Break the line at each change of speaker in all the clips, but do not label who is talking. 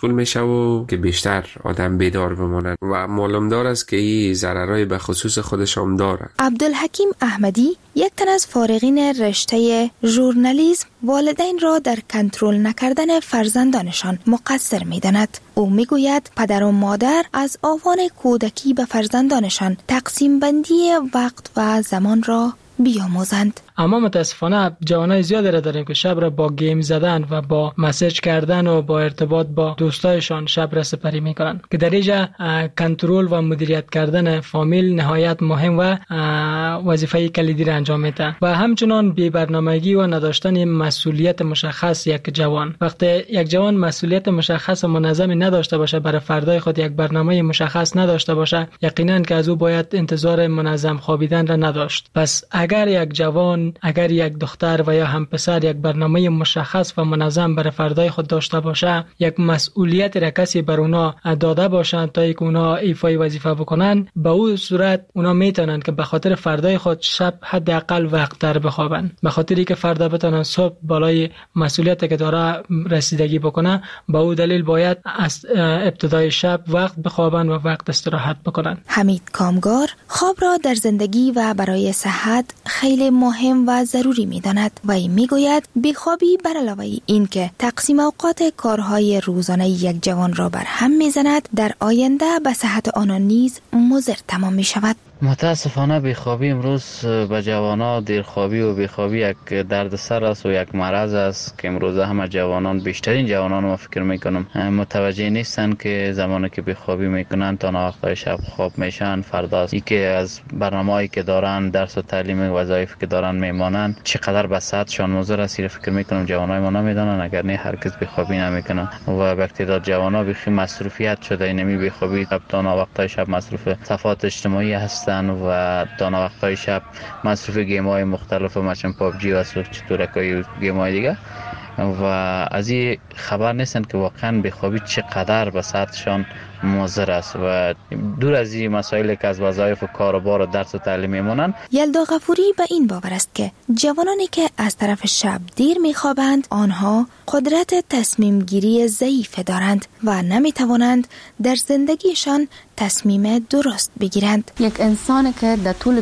مشغول میشه و که بیشتر آدم بیدار بماند و معلومدار است که این ضررهای به خصوص خودش هم داره.
عبدالحکیم احمدی، یک تن از فارغین رشته ژورنالیسم، والدین را در کنترل نکردن فرزندانشان مقصر می‌داند. او میگوید پدر و مادر از آوان کودکی به فرزندانشان تقسیم بندی وقت و زمان را بیاموزند.
اما متاسفانه جوانای زیادی را داریم که شب را با گیم زدن و با مسیج کردن و با ارتباط با دوستایشان شب را سپری میکنن که در اینجا کنترل و مدیریت کردن فامیل نهایت مهم و وظیفه کلیدی را انجام میده و همچنان بی برنامگی و نداشتن مسئولیت مشخص یک جوان. وقتی یک جوان مسئولیت مشخص و منظمی نداشته باشه، برای فردای خود یک برنامه مشخص نداشته باشه، یقینا که از او باید انتظار منظم خوابیدن را نداشت. پس اگر یک جوان، اگر یک دختر و یا هم پسر یک برنامه مشخص و منظم برای فردای خود داشته باشه، یک مسئولیت را کسی بر اونا داده باشند تا اینکه اونا ایفای وظیفه بکنن، به اون صورت اونا میتونن که به خاطر فردای خود شب حداقل وقت در بخوابن، به خاطری که فردا بتونن صبح بالای مسئولیتی که داره رسیدگی بکنه. به اون دلیل باید از ابتدای شب وقت بخوابن و وقت استراحت بکنن.
حمید کامگار خواب را در زندگی و برای صحت خیلی مهم و ضروری می‌داند و این میگوید بیخوابی بر علاوه این که تقسیم اوقات کارهای روزانه یک جوان را بر هم میزند، در آینده به صحت آنان نیز مضر تمام می‌شود.
متاسفانه بیخوابی امروز به جوانان، دیرخوابی و بیخوابی یک دردسر است و یک مرض است که امروز همه جوانان، بیشترین جوانان ما فکر میکنم متوجه نیستن که زمانی که بیخوابی میکنن تا وقتای شب خواب میشن، فردا ای که از برنامه‌ای که دارن، درس و تعلیم، وظایفی که دارن میمانن، چقدر به صحتشان مضر است. فکر میکنم جوانای ما نمیدونن، اگر نه هرگز بیخوابی نمیکنن و به اقتدار جوانا بیخی مصروفیت شده. اینمی بیخوابی تا وقتای شب مصروف صفحات اجتماعی هستن و تا وقتای شب مصروف گیم‌های مختلف مثل پابجی و چطورکای گیم‌های دیگه و از این خبر نیستن که واقعا بیخوابی چقدر به صحتشان مضر است و دور از این مسائلی که از وظایف و کار و بار و درس و تعلیم میمونن.
یلدا غفوری به این باور است که جوانانی که از طرف شب دیر میخوابند، آنها قدرت تصمیم گیری ضعیف دارند و نمیتوانند در زندگیشان تصمیم درست بگیرند.
یک انسانی که در طول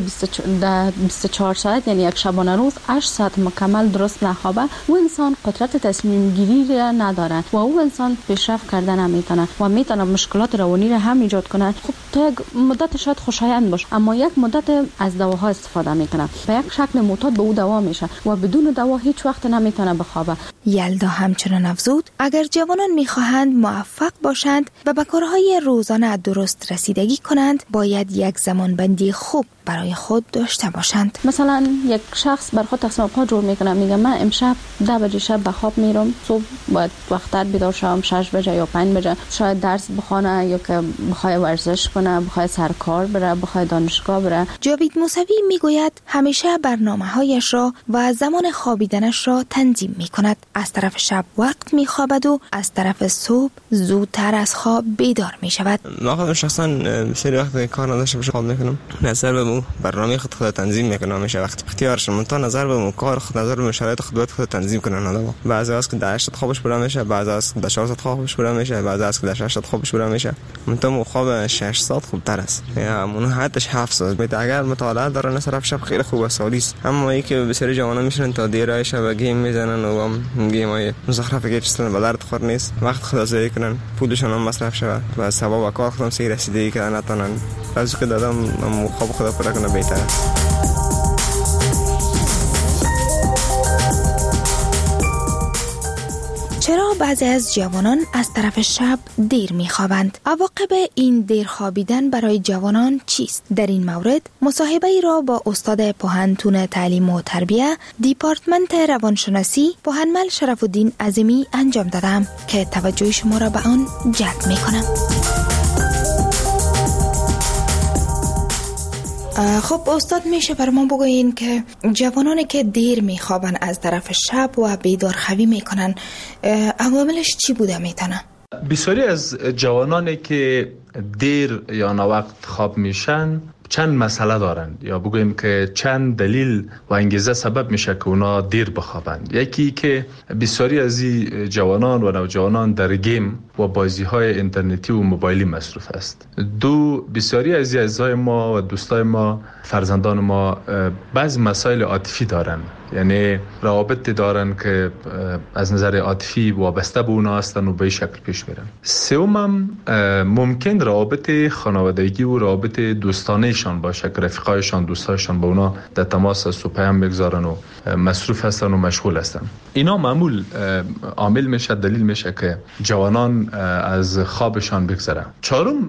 24 ساعت، یعنی یک شبانه روز 8 ساعت مکمل درست نخوابه، او انسان قدرت تصمیم گیری را نداره و او انسان پیشرفت کردن نمیتونه و میتونه مشکلات روانی را هم ایجاد کنه. خب تا یک مدت شاید خوشایند باشه، اما یک مدت از دواها استفاده میکنه، به یک شکل معتاد به او دوا میشه و بدون دوا هیچ وقت نمیتونه بخوابه.
یلدا همچنان افزود اگر جوانان میخواهند موفق باشند و به کارهای روزانه درست رسیدگی کنند، باید یک زمانبندی خوب برای خود داشته باشند.
مثلا یک شخص بر خود تصمیم پا جور میکنه، میگه من امشب 10 بجه شب به خواب میرم، صبح باید وقت‌تر بیدار شوم، 6 بجه یا 5 بجه، شاید درس بخونه یا که بخواد ورزش کنه، بخواد سرکار بره، بخواد دانشگاه بره.
جاوید موسوی میگوید همیشه برنامه‌هایش را و زمان خوابیدنش را تنظیم میکند. از طرف شب وقت میخوابد و از طرف صبح زودتر از خواب بیدار میشود.
من خودم شخصا سری وقت کار نداشته باشم خواب میکنم، نظر به برنامه خود تنظیم میکنم، همیشه وقت اختیارش منتها نظر به کار خود، نظر به شرایط خود تنظیم کنن آدم. بعضی وقت که در 8 خوابش بلند میشه، بعضی وقت در 4 خوابش بلند میشه، بعضی وقت که در 6 خوابش بلند میشه. منتها خواب 6 ساعت خوبتر است، یا اون حدش 7 ساعت. اگر مطالعه دارن صرف شب خیلی خوب است، سالیس. اما ای که بسیاری جوانا میشن تا دیر شب گیم میزنن و گیمای مزخرفه که چیزا به درد خور نیست، وقت خود ضایع کنن، پولشون هم مصرف شود و سبب کار خودم سیر رسیدگی کردن نتونن. از که دادم خواب خود پورا کنه بهتر است.
چرا بعضی از جوانان از طرف شب دیر میخوابند؟ عواقب این دیر خوابیدن برای جوانان چیست؟ در این مورد مصاحبه‌ای را با استاد پوهنتون تعلیم و تربیه دیپارتمنت روانشناسی پوهنمل شرف الدین عظیمی انجام دادم که توجه شما را به آن جلب میکنم. خب استاد، میشه بر ما بگوین که جوانانی که دیر میخوابن از طرف شب و بیدار خوابی میکنن، عواملش چی بوده میتونه؟
بسیاری از جوانانی که دیر یا ناوقت خواب میشن چند مسئله دارند یا بگوییم که چند دلیل و انگیزه سبب میشه که اونا دیر بخوابند. یکی که بسیاری از این جوانان و نوجوانان در گیم و بازی‌های اینترنتی و موبایلی مصروف است. دو، بسیاری از عزیزای ما و دوستای ما، فرزندان ما بعض مسائل عاطفی دارن، یعنی روابطی دارن که از نظر عاطفی وابسته به اونا هستن و به این شکل پیش میرن. سوم، ممکن روابط خانوادگی و روابط دوستانه‌شان باشه که رفیقایشان، دوستایشان با اونا در تماس است و پیام بگذارن و مصروف هستن و مشغول هستن. اینا معمول عامل میشه، دلیل میشه که جوانان از خوابشان بگذرن. چهارم،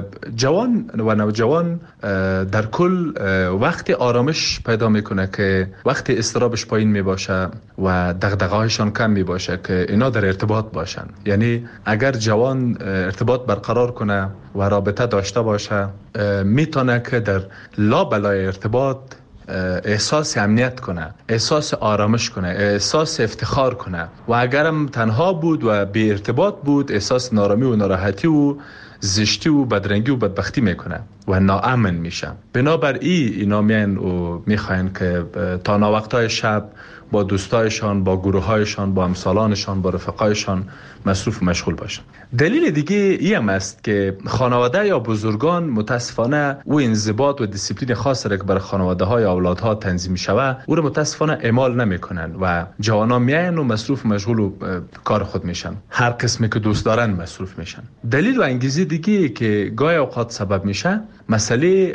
جوان و نوجوان در کل وقت آرامش پیدا میکنه که وقت استرابش پایین می باشه و دغدغه‌هایشان کم می باشه که اینا در ارتباط باشن. یعنی اگر جوان ارتباط برقرار کنه و رابطه داشته باشه، میتونه که در لابلای ارتباط احساس امنیت کنه، احساس آرامش کنه، احساس افتخار کنه و اگرم تنها بود و بی ارتباط بود، احساس نارامی و ناراحتی و زشتی و بدرنگی و بدبختی میکنه و ناامن میشه. بنابر اینا میان و میخواین که تا ناوقتای شب با دوستایشان، با گروهایشان، با همسالانشان، با رفقایشان مصروف و مشغول باشن. دلیل دیگه این است که خانواده یا بزرگان متاسفانه او انضباط و دیسیپلین خاصی را که برای خانواده های اولادها تنظیم شوه او را متاسفانه اعمال نمیکنن و جوانان میاین و مصروف و مشغول و کار خود میشن. هر قسمی که دوست دارن مصروف میشن. دلیل و انگیزه دیگه که گاهی اوقات سبب میشه مسئله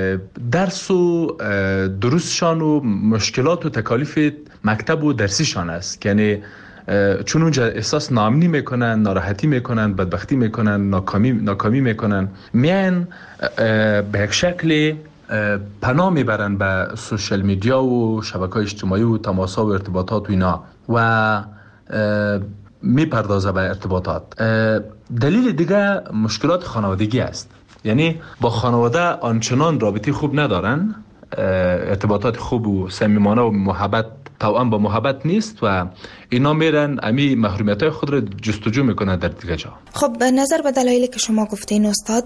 درس و دروسشان و مشکلات و تکالیف مکتب و درسیشان است. یعنی چون اونجا احساس ناامنی میکنن، ناراحتی میکنن، بدبختی میکنن، ناکامی میکنن، میان به یک شکل پناه میبرن به سوشل میدیا و شبکه‌های اجتماعی و تماس‌ها و ارتباطات و اینا و میپردازه به ارتباطات. دلیل دیگه مشکلات خانوادگی است. یعنی با خانواده آنچنان رابطه خوب ندارن، ارتباطات خوب و صمیمانه و محبت توأم با محبت نیست و اینا میرن امی محرومیت‌های خود رو جستجو میکنن در دیگه جا.
خب به نظر به دلایلی که شما گفتین استاد،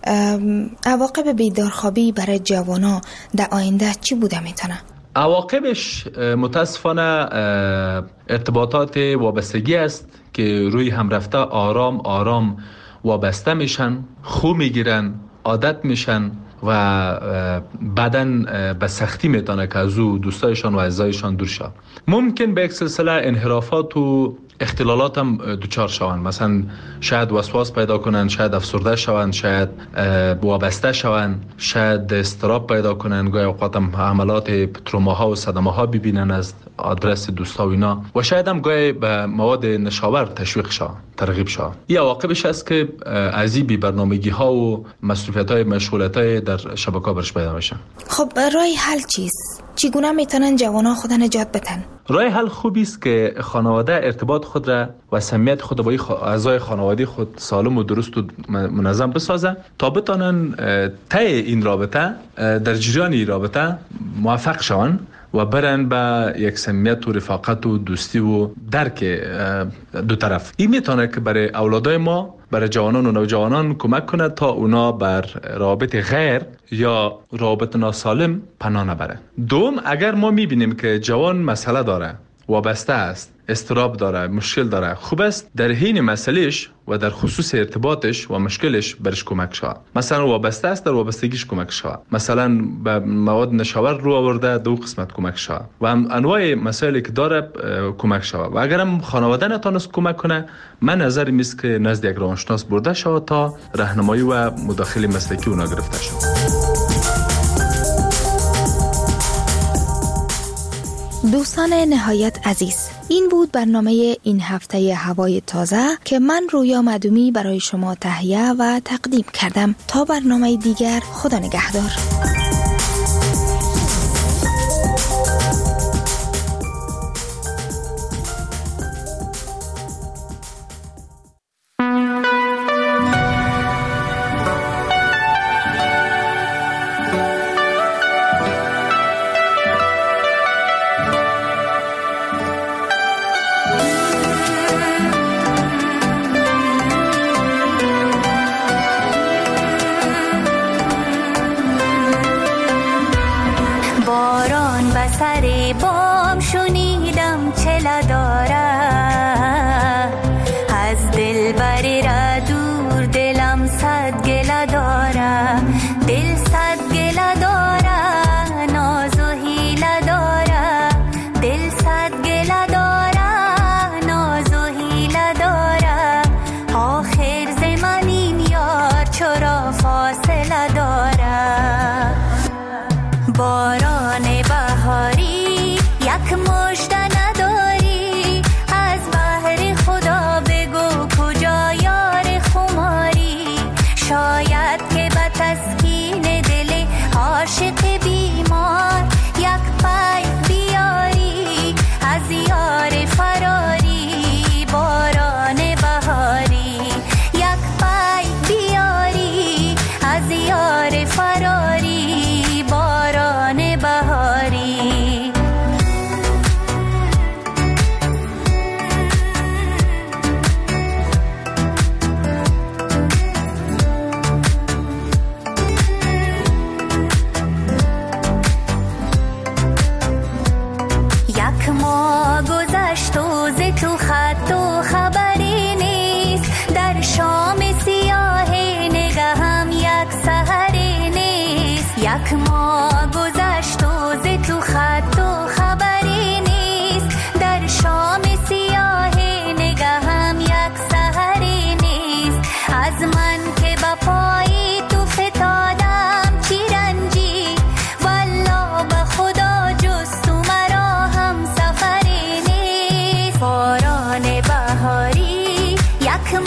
عواقب بیدارخوابی برای جوانا در آینده چی بوده میتونه؟
عواقبش متاسفانه ارتباطات وابستگی است که روی هم رفته آرام وابسته میشن، خو میگیرن، عادت میشن و بعدن به سختی میتونه که از او دوستایشان و عزیزایشان دور شد. ممکن به یک سلسله انحرافات و اختلالات هم دوچار شوند. مثلا شاید وسواس پیدا کنن، شاید افسرده شوند، شاید وابسته شوند، شاید استراب پیدا کنن، گاهی اوقات هم حملات تروماها و صدمه‌ها ببینن از آدرس دوستا و اینا و شاید هم گاهی به مواد نشاور تشویق شوند، ترغیب شوند. این عواقبش است که از این بی‌برنامگی‌ها و مصروفیت‌های مشغولیت‌های در شبکه‌ها برش پیدا میشن.
خب راه حل چیست؟ چگونه میتونن جوانان خود نجات بدن؟
راه حل خوبی است که خانواده ارتباط خود را و صمیمیت خود با اعضای خانوادگی خود سالم و درست و منظم بسازه تا بتونن طی این رابطه در جریان این رابطه موفق شوند و برن به یک صمیمیت و رفاقت و دوستی و درک دو طرف. این میتونه که برای اولادای ما، برای جوانان و نوجوانان کمک کنه تا اونا بر روابط غیر یا روابط ناسالم پناه نبره. دوم، اگر ما میبینیم که جوان مسئله داره، وابسته است، استراب داره، مشکل داره، خوب است در حین مسئلهش و در خصوص ارتباطش و مشکلش برش کمک شود. مثلا وابسته است، در وابستگیش کمک شود. مثلا به مواد نشاور رو آورده، دو قسمت کمک شود و انواع مسائلی که داره کمک شود. و اگر هم خانواده نتونست کمک کنه، من نظرم است که نزد یک روانشناس برده شود تا راهنمایی و مداخله مسلکی اونا گرفته شود.
دوستان نهایت عزیز، این بود برنامه این هفته هوای تازه که من رویا مدومی برای شما تهیه و تقدیم کردم. تا برنامه دیگر، خدا نگهدار.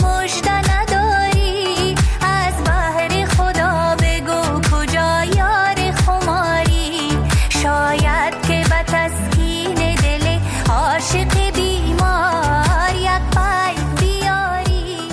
وجدان